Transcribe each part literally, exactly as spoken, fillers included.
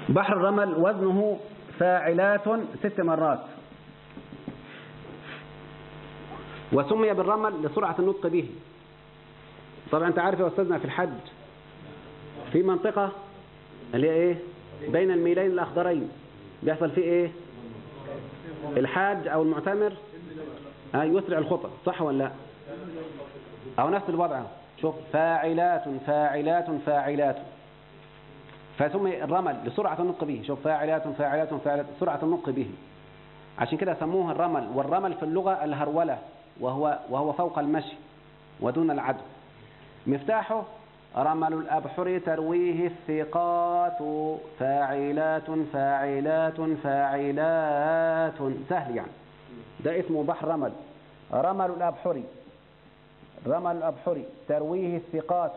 بحر الرمل وزنه فاعلات ست مرات، وسمي بالرمل لسرعة النطق به. طبعا انت عارف يا أستاذنا في الحج في منطقة اللي هي ايه بين الميلين الأخضرين بيحصل فيه ايه الحاج أو المعتمر آه يسرع الخطى، صح ولا لا؟ أو نفس الوضع. شوف فاعلات فاعلات فاعلات، فسمي الرمل لسرعة النطق به. شوف فاعلات فاعلات فاعلات سرعة النطق به، عشان كده سموه الرمل. والرمل في اللغة الهرولة، وهو وهو فوق المشي ودون العدو. مفتاحه رمل الأبحر ترويه الثقات فاعلات فاعلات فاعلات. سهل يعني، ده اسمه بحر رمل. رمل الأبحر رمل الأبحر ترويه الثقات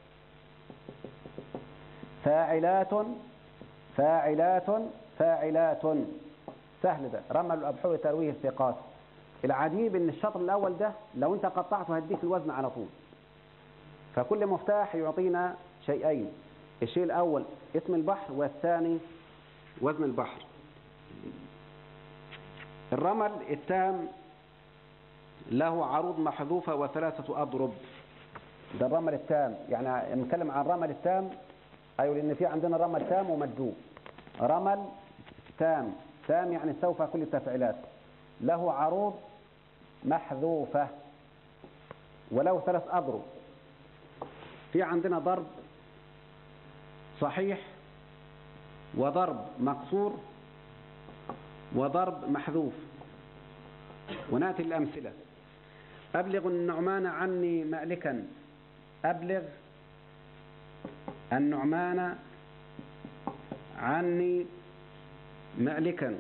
فاعلات فاعلات فاعلات. سهل ده، رمل الأبحر ترويه الثقات. العجيب ان الشطر الأول ده لو انت قطعته هديك الوزن على طول. فكل مفتاح يعطينا شيئين، الشيء الأول اسم البحر والثاني وزن البحر. الرمل التام له عروض محذوفة وثلاثة أضرب. ده الرمل التام، يعني نتكلم عن الرمل التام. أيوة، لأن في عندنا رمل تام ومجزوم. رمل تام، تام يعني استوفى كل التفعيلات، له عروض محذوفة وله ثلاث أضرب. في عندنا ضرب صحيح وضرب مقصور وضرب محذوف. ونأتي الأمثلة. أبلغ النعمان عني مألكا. أبلغ النعمان عني مألكا.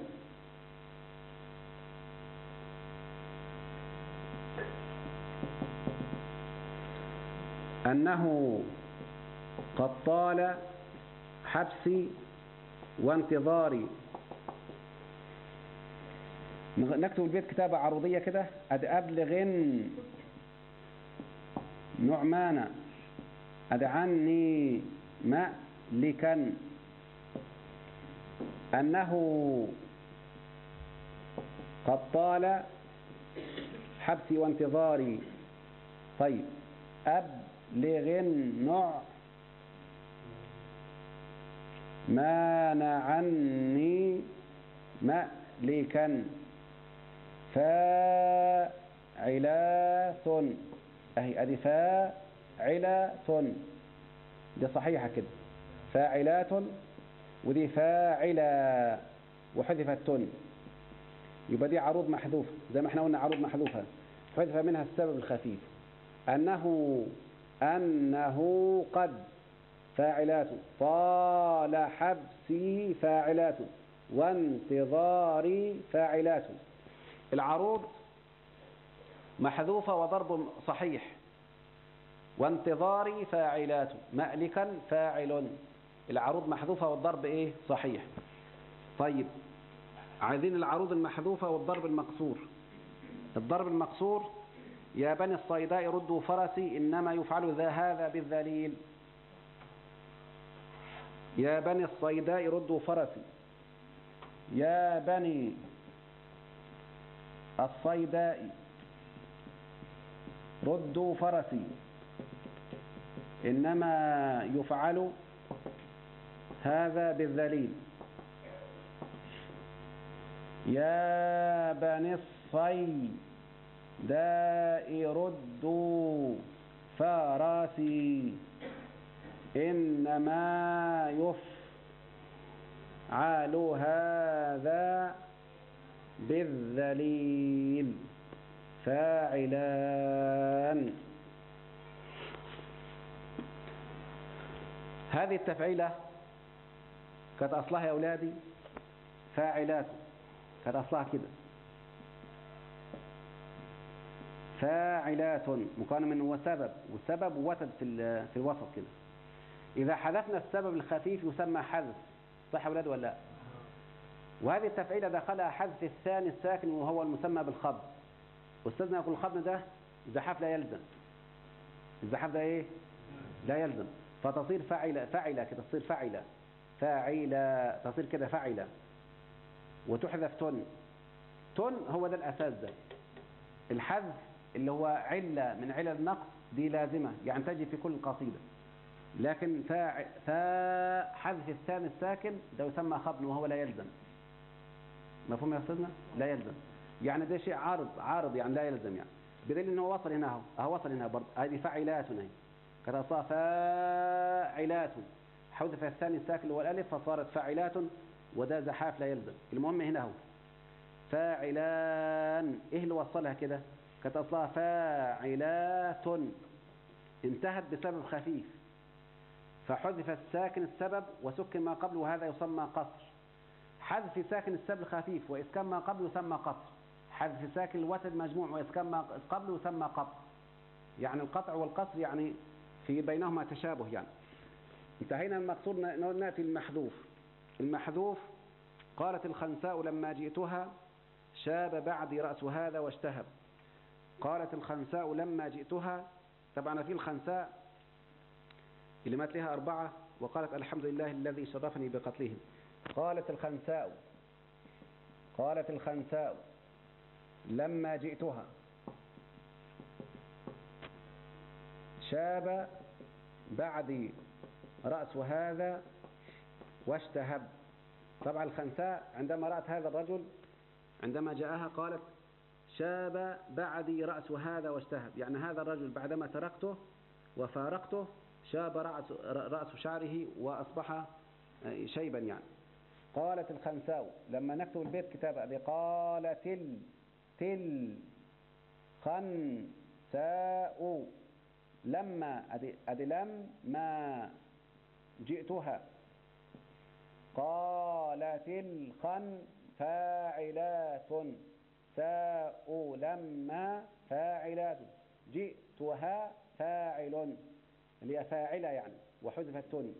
أنه قد طال حبسي وانتظاري. نكتب البيت كتابة عروضية كده. أد أبلغ نعمان أد عني مألكا أنه قد طال حبسي وانتظاري. طيب أبلغ النعمان عني مألكا فاعلات. أهي أدي فاعلات، دي صحيحة كده، فاعلات. ودي فاعلة وحذفت تن، يبقى دي عروض محذوفة زي ما احنا قلنا. عروض محذوفة حذف منها السبب الخفيف. أنه أنه قد فاعلات طال حبسي فاعلات وانتظاري فاعلات. العروض محذوفة وضرب صحيح. وانتظاري فاعلات مألكا فاعل. العروض محذوفة والضرب ايه صحيح. طيب عايزين العروض المحذوفة والضرب المقصور. الضرب المقصور يا بني الصيداء ردوا فرسي إنما يفعل ذا هذا بالذليل. يا بني الصيداء ردوا فرسي. يا بني الصيداء ردوا فرسي إنما يفعل هذا بالذليل. يا بني الصيداء ردوا فرسي إنما يفعل هذا بالذليل. فاعلان. هذه التفعيلة كانت أصلها يا أولادي فاعلات، كانت أصلها كده فاعلات مكونة من وسبب، والسبب وتد في في الوسط كده. إذا حذفنا السبب الخفيف يسمى حذف، صح يا أولاد ولا لا؟ وهذه التفعيلة دخلها حذف الثاني الساكن وهو المسمى بالخفض. أستاذنا يقول الخفض ده الزحاف لا يلزم. الزحاف ده إيه؟ لا يلزم، فتصير فاعلة. فاعلة كده تصير فاعلة فاعلا، تصير كده فاعلا، وتحذف تن. تن هو ده الأساس ده. الحذف اللي هو علة من علل النقص دي لازمة، يعني تجي في كل قصيدة. لكن فا فا حذف الثاني الساكن ده يسمى خبن، وهو لا يلزم. مفهوم يا أستاذنا؟ لا يلزم، يعني ده شيء عارض، عارض يعني لا يلزم، يعني بدليل انه وصل هنا اهو، اهو وصل هنا برضه. هذه فاعلات اهي، كانت فاعلات، حذف الثاني الساكن اللي هو الالف فصارت فاعلات، وده زحاف لا يلزم. المهم هنا اهو فاعلان، ايه اللي وصلها كده؟ كانت اصلها فاعلات، انتهت بسبب خفيف، فحذف الساكن السبب وسكن ما قبله، وهذا يسمى قصر. حذف ساكن السبب الخفيف وإسكان ما قبله يسمى قصر. حذف ساكن الوتد مجموع وإسكان ما قبله يسمى قصر. يعني القطع والقصر يعني في بينهما تشابه. يعني انتهينا من المقصود، نأتي المحذوف. المحذوف قالت الخنساء لما جئتها شاب بعدي رأس هذا واشتهب. قالت الخنساء لما جئتها، طبعا في الخنساء اللي مات لها أربعة، وقالت الحمد لله الذي شرفني بقتلهم. قالت الخنساء قالت الخنساء لما جئتها شاب بعدي رأس هذا واشتهب. طبعا الخنساء عندما رأت هذا الرجل عندما جاءها قالت شاب بعدي رأس هذا واشتهب، يعني هذا الرجل بعدما تركته وفارقته شاب رأس, رأس شعره وأصبح شيبا. يعني قالت الخنساء لما نكتب البيت كتابة بقالت ال تل خنساء لما أدي, أدي لما جئتها قالت الخن فاعلات ساء لما فاعلات جئتها فاعل اللي هي فاعلة يعني، وحذفت تن.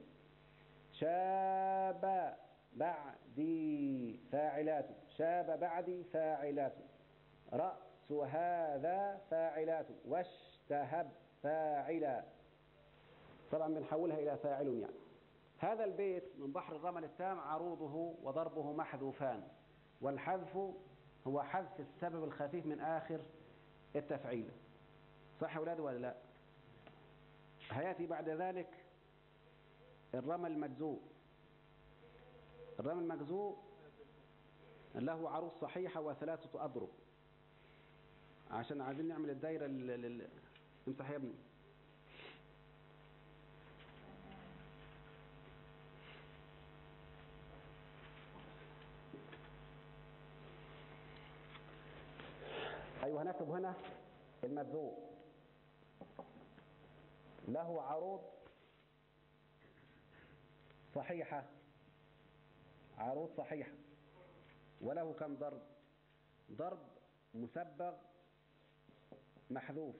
شاب بعدي فاعلات، شاب بعدي فاعلات، رأس هذا فاعلات، واشتهب فاعلا. طبعا بنحولها إلى فاعل. يعني هذا البيت من بحر الرمل التام عروضه وضربه محذوفان، والحذف هو حذف السبب الخفيف من آخر التفعيل. صح يا أولاد ولا لا؟ هيأتي بعد ذلك الرمل المجزوء. الرمل المجزوء له عروض صحيحة وثلاثة أضرب، عشان عايزين نعمل الدايرة لل... امسح يا ابني. أيوة هنكتب هنا المجزوء له عروض صحيحة، عروض صحيحة، وله كم ضرب؟ ضرب مسبغ محذوف،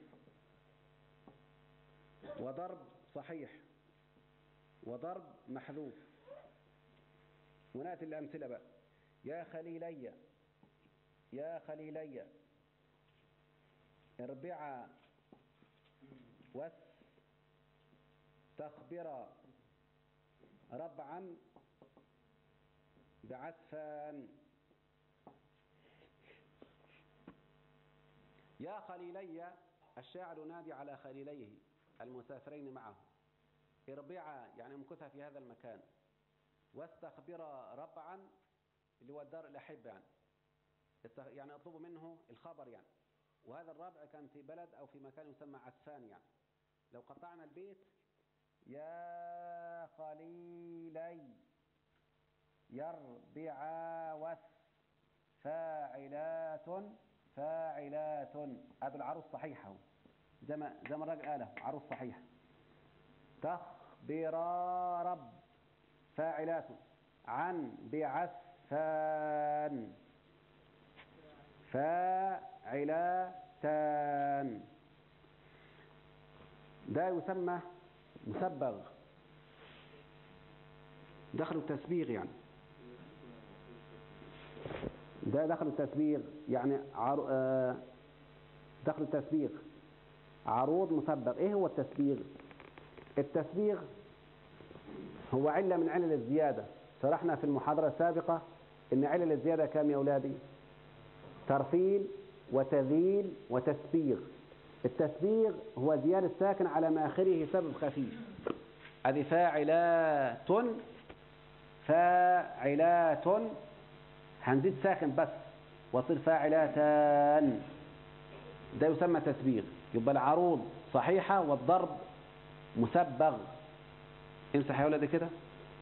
وضرب صحيح، وضرب محذوف. ونأتي الأمثلة بقى. يا خليلي، يا خليلي اربعا واستخبرا ربعا بعسفان. يا خليلي، الشاعر ينادي على خليليه المسافرين معه. اربعا يعني امكثا في هذا المكان، واستخبرا ربعا اللي هو الدار الأحب، يعني يعني اطلبوا منه الخبر يعني. وهذا الربع كان في بلد أو في مكان يسمى عسفان. يعني لو قطعنا البيت يا خليلي يربعا وس فاعلات فاعلات، هذا العروض صحيحة زي ما زي ما الراجل قاله، عروض صحيحة. تخبرا رب فاعلات عن بعسفان فاعلاتان. ده يسمى مسبغ، دخل التسبيغ. يعني ده دخل التسبيغ يعني عرو... آه... دخل التسبيغ عروض مسبغ. ايه هو التسبيغ؟ التسبيغ هو علة من علل الزيادة. شرحنا في المحاضرة السابقة إن علل الزيادة كام يا أولادي؟ ترفيل وتذييل وتسبيغ. التسبيغ هو زيادة ساكن على ما آخره سبب خفيف. هذه فاعلات، فاعلات هنزيد ساكن بس وصير فاعلاتان، ده يسمى تسبيغ. يبقى العروض صحيحة والضرب مسبغ. امسح يا ولادي كده.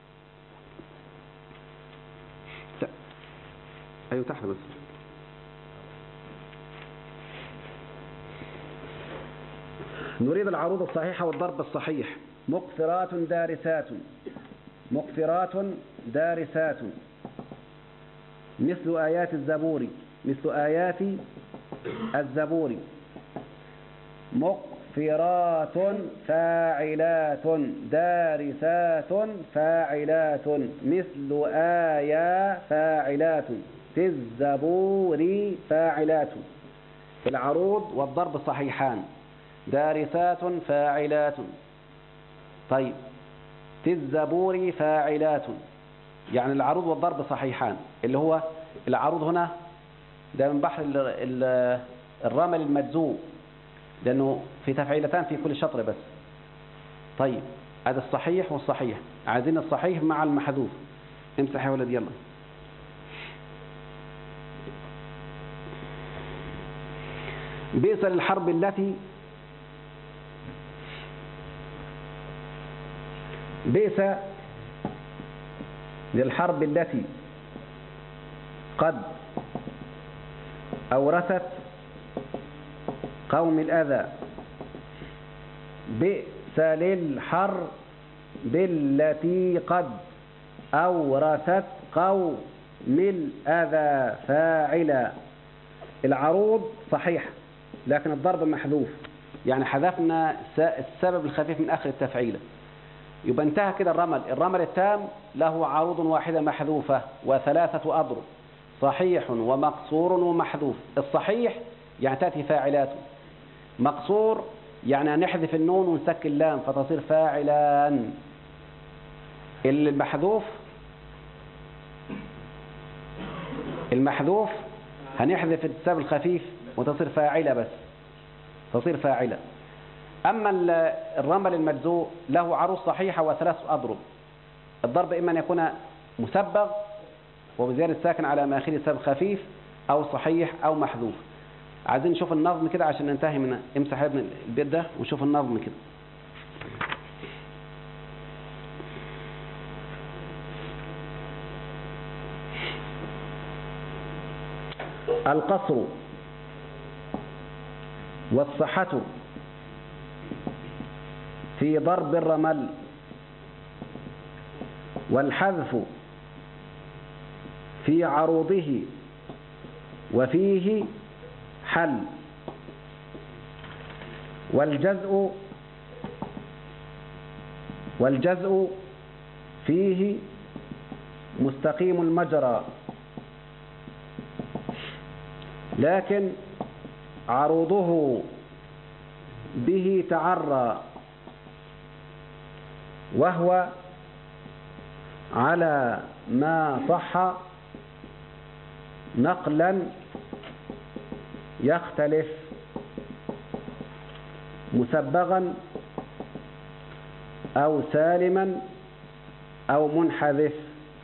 ايوه تحت بس. نريد العروض الصحيحة والضرب الصحيح. مقفرات دارسات، مقفرات دارسات، مثل آيات الزبور، مثل آيات الزبور. مقفرات فاعلات دارسات فاعلات، مثل آية فاعلات في الزبور فاعلات. العروض والضرب صحيحان. دارسات فاعلات. طيب في الزبور فاعلات، يعني العروض والضرب صحيحان. اللي هو العروض هنا ده من بحر الرمل المجزوم، لأنه في تفعيلتان في كل شطر بس. طيب هذا الصحيح والصحيح، عايزين الصحيح مع المحذوف. امسح يا ولد يلا. بئس للحرب التي، بئس للحرب التي قد أورثت قوم الأذى. بئس للحرب التي قد أورثت قوم الأذى فاعلا. العروض صحيحة لكن الضرب محذوف، يعني حذفنا السبب الخفيف من آخر التفعيلة. يبقى انتهى كده الرمل. الرمل التام له عروض واحدة محذوفة وثلاثة أضرب، صحيح ومقصور ومحذوف. الصحيح يعني تأتي فاعلات، مقصور يعني نحذف النون ونسكن اللام فتصير فاعلان. المحذوف المحذوف هنحذف السبب الخفيف وتصير فاعلة بس، تصير فاعلة. أما الرمل المجزوء له عروض صحيحة وثلاث أضرب. الضرب إما أن يكون مسبغ وبزيادة ساكن على ما آخره سبب خفيف، أو صحيح أو محذوف. عايزين نشوف النظم كده عشان ننتهي من امسح ابن البيت ده ونشوف النظم كده. القصر والصحة في ضرب الرمل، والحذف في عروضه وفيه حل، والجزء والجزء فيه مستقيم المجرى، لكن عروضه به تعرى، وهو على ما صح نقلا يختلف، مسبغا أو سالما أو منحذف.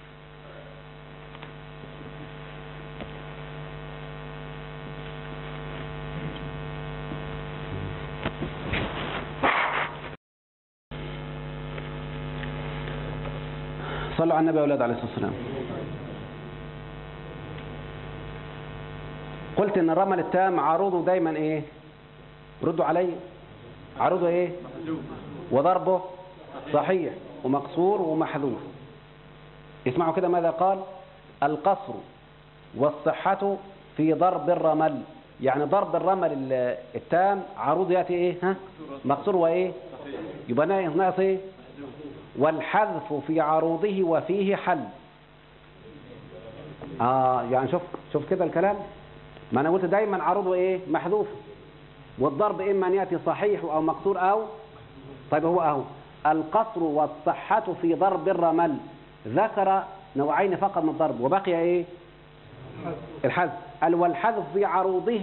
صلوا على النبي يا أولاد عليه الصلاة والسلام. قلت إن الرمل التام عروضه دايما إيه؟ ردوا علي. عروضه إيه؟ وضربه صحيح ومقصور ومحذوف. اسمعوا كده ماذا قال: القصر والصحة في ضرب الرمل. يعني ضرب الرمل التام عروض يأتي إيه؟ ها؟ مقصور وإيه؟ يبقى ناقص إيه؟ والحذف في عروضه وفيه حل. آه يعني شوف شوف كده الكلام. ما أنا قلت دايما عروضه إيه؟ محذوف. والضرب إما أن يأتي صحيح أو مقصور أو طيب هو أهو القصر والصحة في ضرب الرمل، ذكر نوعين فقط من الضرب وبقي ايه؟ الحذف. قال والحذف في عروضه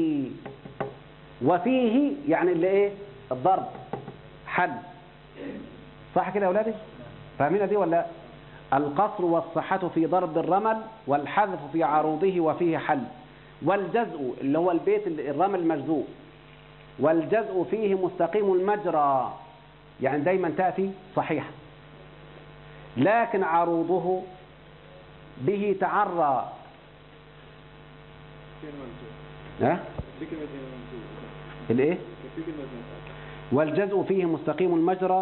وفيه، يعني اللي ايه؟ الضرب حل. صح كده يا اولادي؟ فاهمين دي ولا لا؟ القصر والصحة في ضرب الرمل، والحذف في عروضه وفيه حل. والجزء اللي هو البيت الرمل المجزوء، والجزء فيه مستقيم المجرى، يعني دايما تأتي صحيحة، لكن عروضه به تعرى. ها؟ الايه؟ والجزء فيه مستقيم المجرى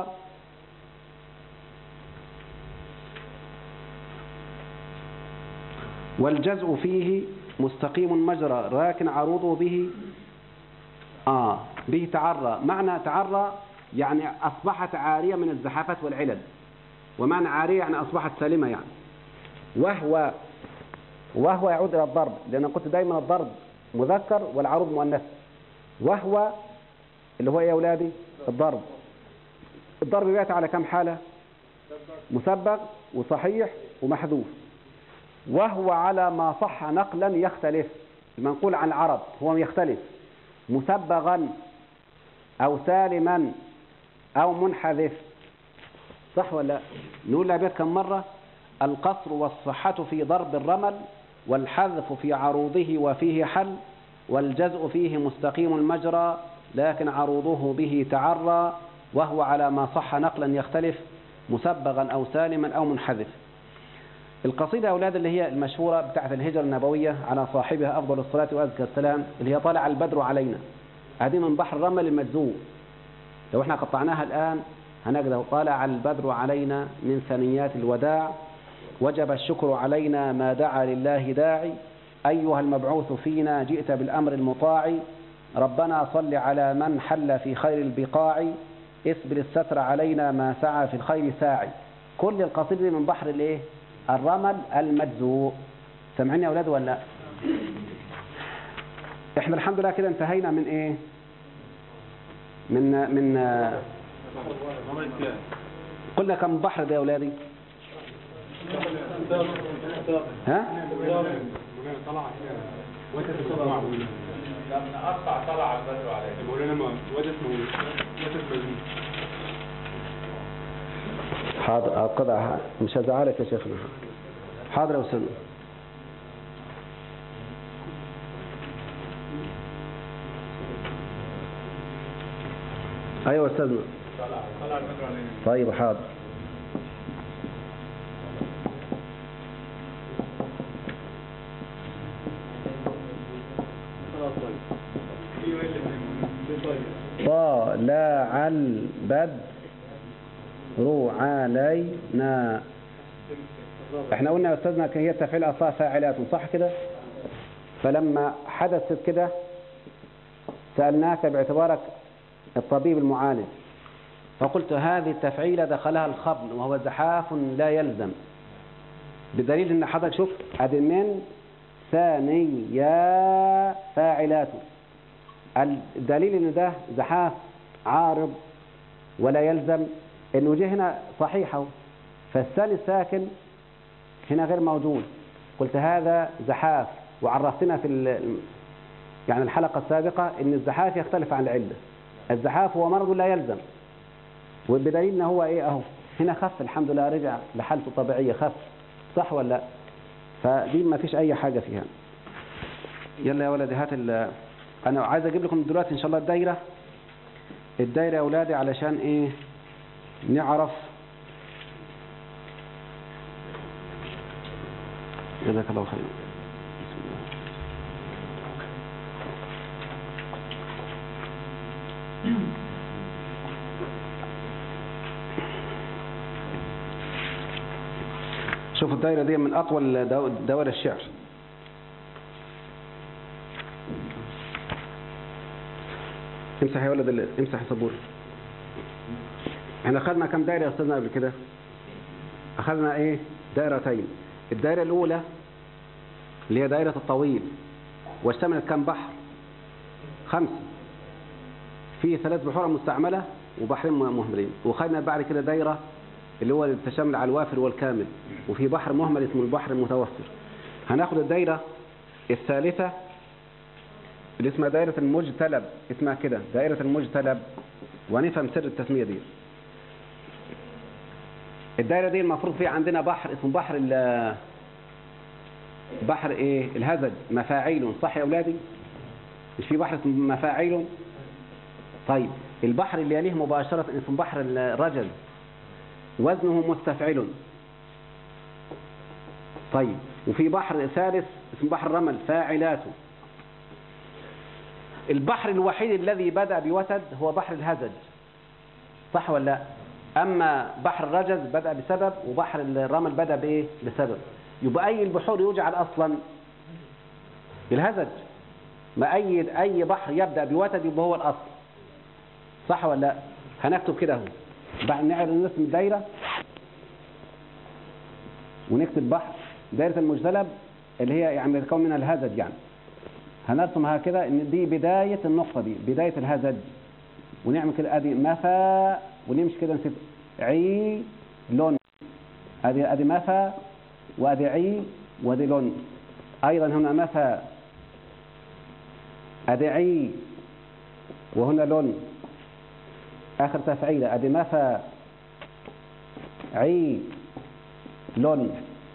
والجزء فيه مستقيم المجرى لكن عروضه به آه به تعرى. معنى تعرى يعني أصبحت عارية من الزحافات والعلل، ومعنى عارية يعني أصبحت سالمة يعني. وهو وهو يعود إلى الضرب، لأن قلت دايما الضرب مذكر والعروض مؤنث. وهو اللي هو إيه يا أولادي؟ الضرب. الضرب بيأتي على كم حالة؟ مسبغ وصحيح ومحذوف. وهو على ما صح نقلا يختلف، المنقول عن العرب هو يختلف، مسبغا أو سالما أو منحذف. صح ولا لا؟ نقول الأبيات كم مرة؟ القصر والصحة في ضرب الرمل، والحذف في عروضه وفيه حل، والجزء فيه مستقيم المجرى لكن عروضه به تعرى، وهو على ما صح نقلا يختلف، مسبغا أو سالما أو منحذف. القصيدة يا أولاد اللي هي المشهورة بتاعت الهجرة النبوية على صاحبها أفضل الصلاة وأزكى السلام، اللي هي طالع البدر علينا، هذه من بحر الرمل المجزوء. لو احنا قطعناها الآن هنجد طالع البدر علينا من ثنيات الوداع، وجب الشكر علينا ما دعا لله داعي، أيها المبعوث فينا جئت بالأمر المطاع، ربنا صل على من حل في خير البقاع، اسبل الستر علينا ما سعى في الخير ساعي. كل القصيدة دي من بحر الايه؟ الرمل المجزوء. سمعين يا أولاد ولا لا؟ احنا الحمد لله كده انتهينا من ايه؟ من من قلنا كم بحر ده يا أولادي؟ ها؟ لما أقطع طلع البدر عليه مولانا ما وجد موجود. حاضر أقطع، مش هزعلك يا شيخنا. حاضر يا أستاذ. أيوة أستاذنا. طلع البدر عليه. طيب حاضر. طلع البدر علينا. احنا قلنا يا استاذنا هي تفعيل اصلا فاعلات، صح كده؟ فلما حدثت كده سألناك باعتبارك الطبيب المعالج، فقلت هذه التفعيلة دخلها الخبن وهو زحاف لا يلزم، بدليل ان حضرتك شوف ادي من ثانية فاعلات، الدليل ان ده زحاف عارض ولا يلزم، انه جه هنا صحيحه، فالثاني الساكن هنا غير موجود. قلت هذا زحاف، وعرفتنا في يعني الحلقة السابقة ان الزحاف يختلف عن العلة. الزحاف هو مرض لا يلزم، وبدليل ان هو ايه اهو هنا خف الحمد لله، رجع لحالته الطبيعية، خف. صح ولا لا؟ فدي ما فيش اي حاجة فيها. يلا يا ولدي هات ال انا عايز اجيب لكم دلوقتي ان شاء الله الدايرة الدايرة يا اولادي علشان ايه نعرف. جزاك الله خير. بسم الله. شوف الدايرة دي من أطول دوائر الشعر. امسح يا ولد، امسح السبورة. احنا أخذنا كم دايرة يا أستاذنا قبل كده؟ أخذنا إيه؟ دائرتين. الدائرة الأولى اللي هي دائرة الطويل، واشتملت كم بحر؟ خمسة. في ثلاث بحور مستعملة وبحرين مهملين، وخدنا بعد كده دايرة اللي هو التشامل على الوافر والكامل، وفي بحر مهمل اسمه البحر المتوسط. هناخد الدايرة الثالثة اللي اسمها دائرة المجتلب، اسمها كده دائرة المجتلب، ونفهم سر التسمية دي. الدائرة دي المفروض فيها عندنا بحر اسمه بحر ال بحر ايه الهزج، مفاعيل، صح يا اولادي؟ مش في بحر اسمه مفاعيل؟ طيب البحر اللي يليه مباشرة اسمه بحر الرجل، وزنه مستفعل. طيب وفي بحر ثالث اسمه بحر الرمل، فاعلات. البحر الوحيد الذي بدأ بوتد هو بحر الهزج، صح ولا لا؟ أما بحر الرجز بدأ بسبب، وبحر الرمل بدأ بإيه؟ بسبب. يبقى أي البحور يجعل أصلا بالهزج، ما أي أي بحر يبدأ بوتد يبقى هو الأصل، صح ولا لا؟ هنكتب كده اهو، بعد نعرف نرسم الدايرة ونكتب بحر دايرة المجتلب اللي هي يعني يتكون منها الهزج، يعني هنرسمها كده ان دي بداية النقطة دي، بداية الهزج، ونعمل كده ادي مفا، ونمشي كده نسيب عي لون، ادي ادي مفا وادي عي وادي لون، ايضا هنا مفا ادي عي وهنا لون، اخر تفعيلة ادي مفا عي لون.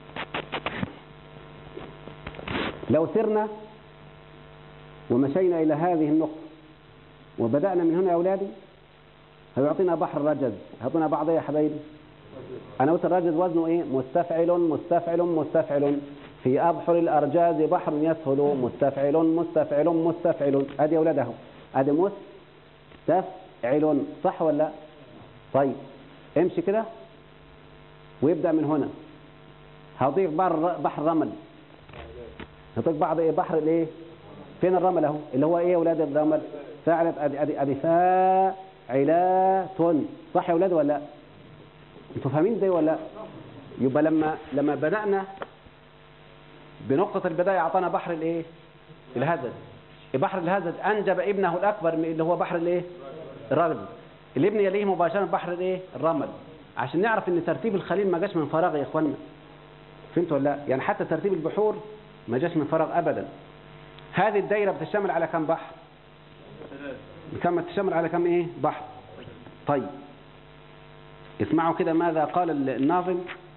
لو سرنا ومشينا إلى هذه النقطة وبدأنا من هنا يا أولادي هيعطينا بحر الرجز، هيعطينا بعض يا حبايبي. أنا قلت الرجز وزنه إيه؟ مستفعل مستفعل مستفعل، في أبحر الأرجاز بحر يسهل، مستفعل مستفعل مستفعل. أدي يا أولاد أهو، أدي مستفعل، صح ولا لا؟ طيب امشي كده ويبدأ من هنا، هضيف بحر الرمل، هضيف بعض إيه؟ بحر الإيه؟ فين الرمل اهو اللي هو ايه يا اولاد؟ الرمل فاعلت، ادي ادي ادي فاعلات، صح يا اولاد ولا لا؟ انتوا فاهمين ازاي ولا لا؟ يبقى لما لما بدانا بنقطه البدايه اعطانا بحر الايه؟ الهزج. بحر الهزج انجب ابنه الاكبر اللي هو بحر الايه؟ الرجل. الابن يليه مباشره بحر الايه؟ الرمل، عشان نعرف ان ترتيب الخليل ما جاش من فراغ يا اخوانا. فهمتوا ولا لا؟ يعني حتى ترتيب البحور ما جاش من فراغ ابدا. هذه الدايرة بتشتمل على كم بحر؟ كم تشتمل على كم ايه؟ بحر. طيب اسمعوا كده ماذا قال الناظم.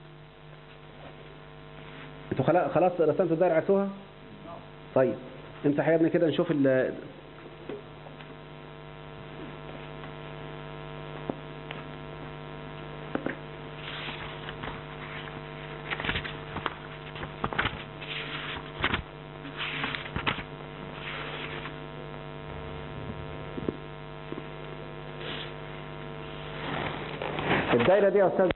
انتوا خلاص رسمتوا الدايرة عرفتوها؟ طيب انت حيبني كده نشوف ال الدايرة دي يا أستاذ.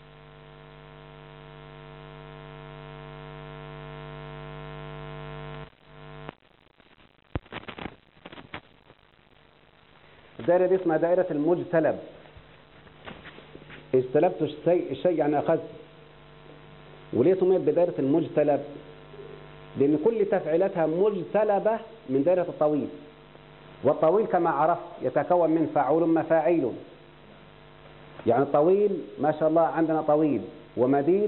الدايرة دي اسمها دائرة المجتلب. اجتلبت الشيء، الشيء يعني أخذت. وليه سميت بدائرة المجتلب؟ لأن كل تفعيلاتها مجتلبة من دائرة الطويل، والطويل كما عرفت يتكون من فاعول مفاعيل. يعني الطويل ما شاء الله عندنا طويل ومديد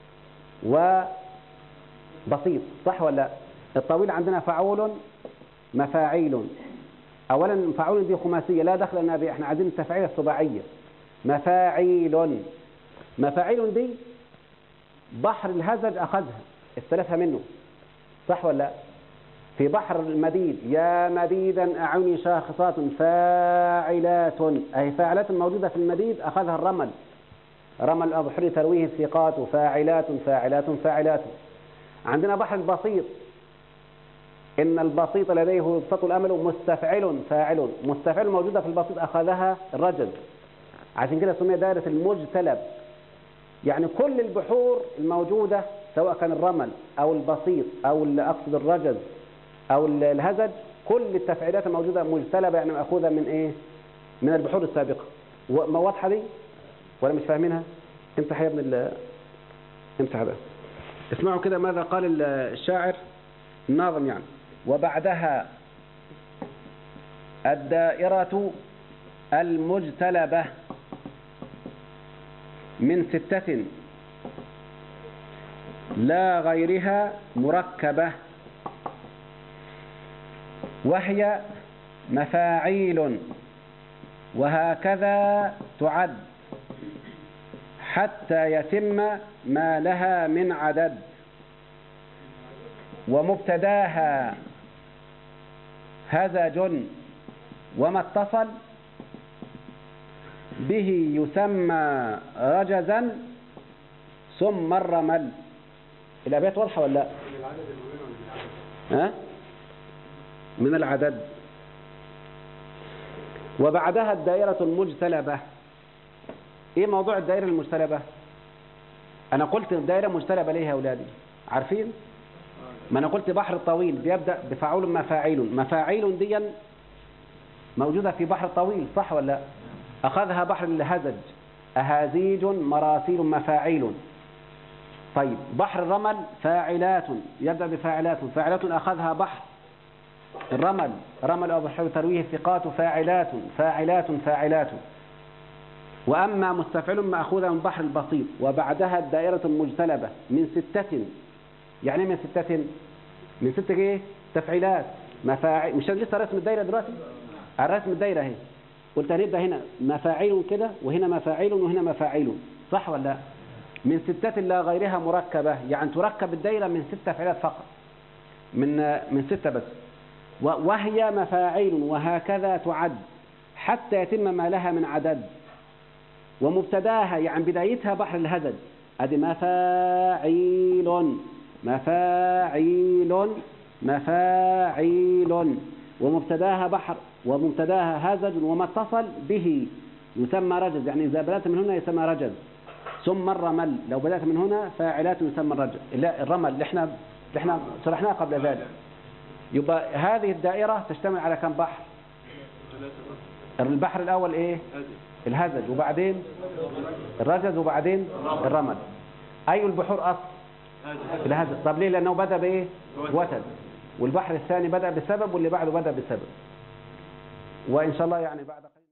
وبسيط، صح ولا لا؟ الطويل عندنا فاعول مفاعيل. اولا فاعول دي خماسيه لا دخل لنا بها، احنا عايزين التفعيله السباعيه. مفاعيل، مفاعيل دي بحر الهزج اخذها، استلفها منه، صح ولا لا؟ في بحر المديد يا مديدا أعيني شاخصات فاعلات، أي فاعلات موجودة في المديد أخذها الرمل، رمل أبحر ترويه الثقات، فاعلات فاعلات فاعلات. عندنا بحر البسيط، إن البسيط لديه يبسط الأمل، مستفعل فاعل، مستفعل موجودة في البسيط أخذها الرجل، عشان كده سمي دائرة المجتلب. يعني كل البحور الموجودة سواء كان الرمل أو البسيط أو أقصد الرجل أو الهزج، كل التفعيلات الموجودة مجتلبة، يعني مأخوذة من إيه؟ من البحور السابقة. ما واضحة دي؟ ولا مش فاهمينها؟ امسح يا ابن ال امسح ده. اسمعوا كده ماذا قال الشاعر الناظم يعني. وبعدها الدائرة المجتلبة من ستة لا غيرها مركبة، وهي مفاعيل، وهكذا تعد حتى يتم ما لها من عدد. ومبتداها هزج وما اتصل به يسمى رجزا ثم الرمل. الأبيات واضحة ولا لا؟ ها؟ من العدد. وبعدها الدائرة المجتلبة. ايه موضوع الدائرة المجتلبة؟ انا قلت الدائرة مجتلبة ليه يا اولادي؟ عارفين؟ ما انا قلت بحر طويل بيبدأ بفعول مفاعيل. مفاعيل دي موجودة في بحر طويل، صح ولا لا؟ اخذها بحر الهزج، اهازيج مراسيل مفاعيل. طيب بحر الرمل فاعلات، يبدأ بفاعلات. فاعلات اخذها بحر الرمل، رمل أو بحر ترويه ثقات فاعلات فاعلات فاعلات. وأما مستفعل مأخوذة من بحر البسيط. وبعدها الدائرة المجتلبة من ستة. يعني من ستة؟ من ستة ايه؟ تفعيلات مفاعل. مش لسه رسم الدائرة دلوقتي؟ الرسم الدائرة اهي. قلت هنبدأ هنا مفاعيل كده، وهنا مفاعيل، وهنا مفاعيل، صح ولا لا؟ من ستة لا غيرها مركبة، يعني تركب الدائرة من ست تفعيلات فقط، من من ستة بس. وهي مفاعيل، وهكذا تعد حتى يتم ما لها من عدد. ومبتداها يعني بدايتها بحر الهزج، ادي مفاعيل مفاعيل مفاعيل. ومبتداها بحر، ومبتداها هزج وما اتصل به يسمى رجز، يعني إذا بدأت من هنا يسمى رجز. ثم الرمل، لو بدأت من هنا فاعلات يسمى الرجز. لا الرمل اللي احنا اللي احنا شرحناه قبل ذلك. يبقى هذه الدائرة تشتمل على كم بحر؟ البحر الأول إيه؟ الهزج، وبعدين الرجز، وبعدين الرمل. أي البحور أصل؟ الهزج. طب ليه؟ لأنه بدأ بإيه؟ وتد. والبحر الثاني بدأ بسبب، واللي بعده بدأ بسبب. وإن شاء الله يعني بعد